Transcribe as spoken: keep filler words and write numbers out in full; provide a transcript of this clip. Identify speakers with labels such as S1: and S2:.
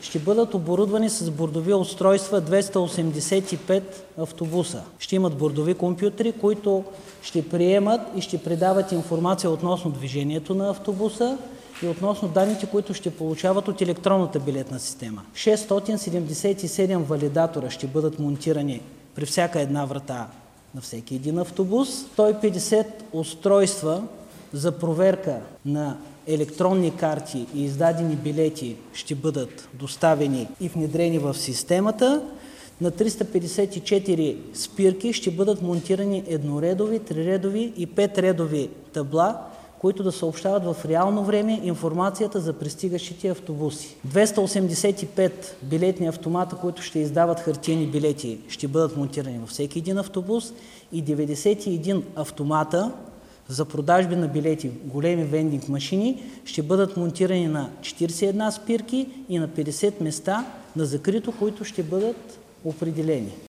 S1: ще бъдат оборудвани с бордови устройства двеста осемдесет и пет автобуса. Ще имат бордови компютри, които ще приемат и ще предават информация относно движението на автобуса и относно данните, които ще получават от електронната билетна система. шестстотин седемдесет и седем валидатора ще бъдат монтирани при всяка една врата на всеки един автобус. сто и петдесет устройства за проверка на електронни карти и издадени билети ще бъдат доставени и внедрени в системата. На триста петдесет и четири спирки ще бъдат монтирани едноредови, триредови и петредови табла, които да съобщават в реално време информацията за пристигащите автобуси. двеста осемдесет и пет билетни автомата, които ще издават хартиени билети, ще бъдат монтирани във всеки един автобус и деветдесет и един автомата за продажби на билети, големи вендинг машини, ще бъдат монтирани на четиридесет и една спирки и на петдесет места на закрито, които ще бъдат определени.